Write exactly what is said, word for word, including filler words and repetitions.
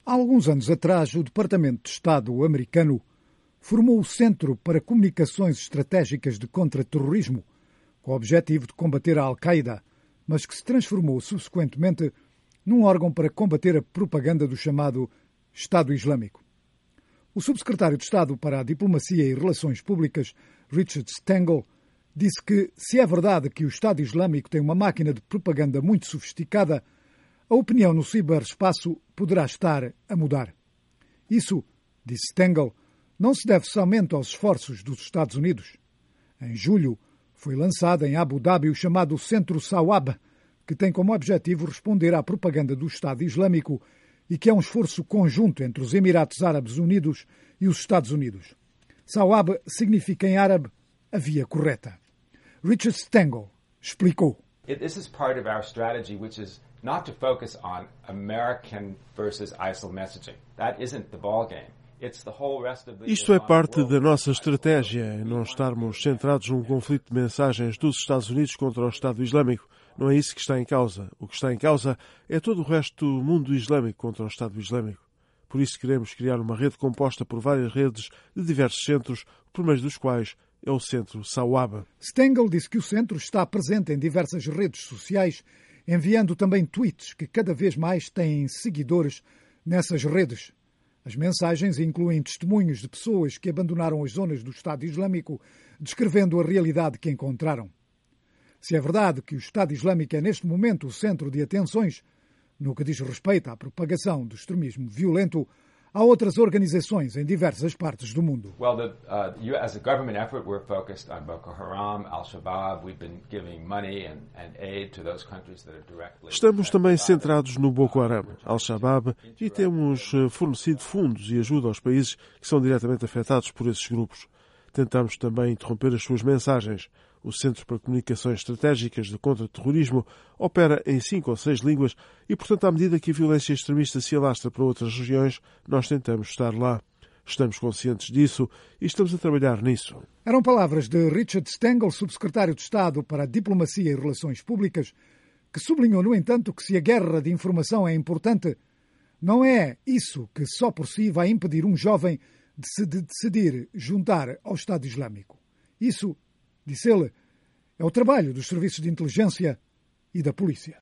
Há alguns anos atrás, o Departamento de Estado americano formou o Centro para Comunicações Estratégicas de Contra-Terrorismo, com o objetivo de combater a Al-Qaeda, mas que se transformou subsequentemente num órgão para combater a propaganda do chamado Estado Islâmico. O subsecretário de Estado para a Diplomacia e Relações Públicas, Richard Stengel, disse que, se é verdade que o Estado Islâmico tem uma máquina de propaganda muito sofisticada, a opinião no ciberespaço poderá estar a mudar. Isso, disse Stengel, não se deve somente aos esforços dos Estados Unidos. Em julho, foi lançado em Abu Dhabi o chamado Centro Sawab, que tem como objetivo responder à propaganda do Estado Islâmico e que é um esforço conjunto entre os Emirados Árabes Unidos e os Estados Unidos. Sawab significa em árabe a via correta. Richard Stengel explicou. This is part of our strategy, which is not to focus on American versus I S I L messaging. That isn't the ball game. Isto é parte da nossa estratégia, em não estarmos centrados num conflito de mensagens dos Estados Unidos contra o Estado Islâmico. Não é isso que está em causa. O que está em causa é todo o resto do mundo islâmico contra o Estado Islâmico. Por isso queremos criar uma rede composta por várias redes de diversos centros, o primeiro dos quais é o Centro Sawab. Stengel disse que o centro está presente em diversas redes sociais, enviando também tweets que cada vez mais têm seguidores nessas redes. As mensagens incluem testemunhos de pessoas que abandonaram as zonas do Estado Islâmico, descrevendo a realidade que encontraram. Se é verdade que o Estado Islâmico é neste momento o centro de atenções, no que diz respeito à propagação do extremismo violento, há outras organizações em diversas partes do mundo. Well, the, uh, as a government effort, we're focused on Boko Haram, Al-Shabaab. We've been giving money and, and aid to those countries that are directly. Estamos também centrados no Boko Haram, Al-Shabaab, e temos fornecido fundos e ajuda aos países que são diretamente afetados por esses grupos. Tentamos também interromper as suas mensagens. O Centro para Comunicações Estratégicas de Contra-Terrorismo opera em cinco ou seis línguas e, portanto, à medida que a violência extremista se alastra para outras regiões, nós tentamos estar lá. Estamos conscientes disso e estamos a trabalhar nisso. Eram palavras de Richard Stengel, subsecretário de Estado para a Diplomacia e Relações Públicas, que sublinhou, no entanto, que se a guerra de informação é importante, não é isso que só por si vai impedir um jovem de se decidir juntar ao Estado Islâmico. Isso, disse ele, é o trabalho dos serviços de inteligência e da polícia.